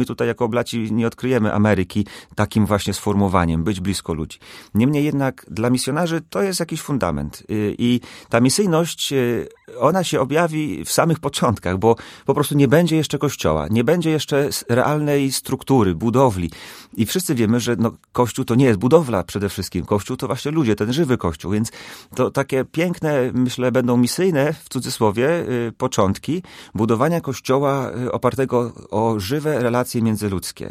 my tutaj jako oblaci nie odkryjemy Ameryki takim właśnie sformułowaniem, być blisko ludzi. Niemniej jednak dla misjonarzy to jest jakiś fundament i ta misyjność, ona się objawi w samych początkach, bo po prostu nie będzie jeszcze kościoła, nie będzie jeszcze realnej struktury, budowli i wszyscy wiemy, że Kościół to nie jest budowla przede wszystkim, Kościół to właśnie ludzie, ten żywy Kościół, więc to takie piękne, myślę, będą misyjne, w cudzysłowie, początki budowania Kościoła opartego o żywe relacje międzyludzkie.